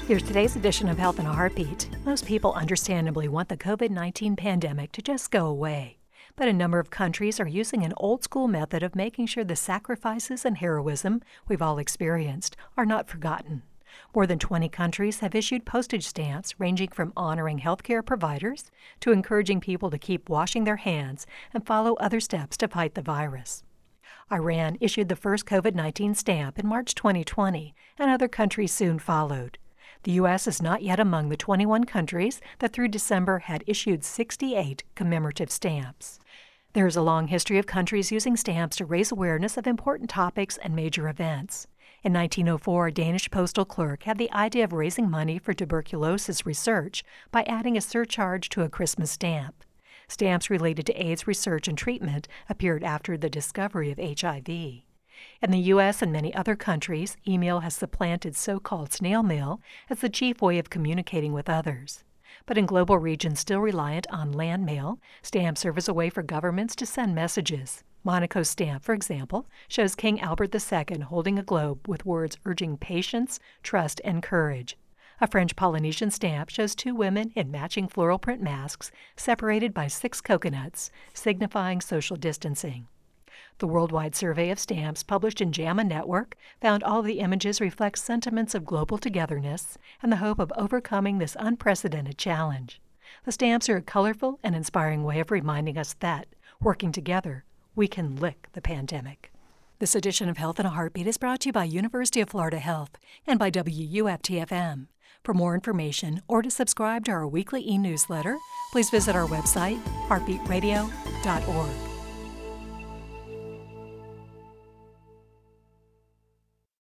Here's today's edition of Health in a Heartbeat. Most people understandably want the COVID-19 pandemic to just go away. But a number of countries are using an old-school method of making sure the sacrifices and heroism we've all experienced are not forgotten. More than 20 countries have issued postage stamps ranging from honoring healthcare providers to encouraging people to keep washing their hands and follow other steps to fight the virus. Iran issued the first COVID-19 stamp in March 2020, and other countries soon followed. The U.S. is not yet among the 21 countries that through December had issued 68 commemorative stamps. There is a long history of countries using stamps to raise awareness of important topics and major events. In 1904, a Danish postal clerk had the idea of raising money for tuberculosis research by adding a surcharge to a Christmas stamp. Stamps related to AIDS research and treatment appeared after the discovery of HIV. In the U.S. and many other countries, email has supplanted so-called snail mail as the chief way of communicating with others. But in global regions still reliant on land mail, stamps serve as a way for governments to send messages. Monaco's stamp, for example, shows King Albert II holding a globe with words urging patience, trust, and courage. A French Polynesian stamp shows two women in matching floral print masks separated by 6 coconuts, signifying social distancing. The worldwide survey of stamps published in JAMA Network found all the images reflect sentiments of global togetherness and the hope of overcoming this unprecedented challenge. The stamps are a colorful and inspiring way of reminding us that, working together, we can lick the pandemic. This edition of Health in a Heartbeat is brought to you by University of Florida Health and by WUFT-FM. For more information or to subscribe to our weekly e-newsletter, please visit our website, heartbeatradio.org.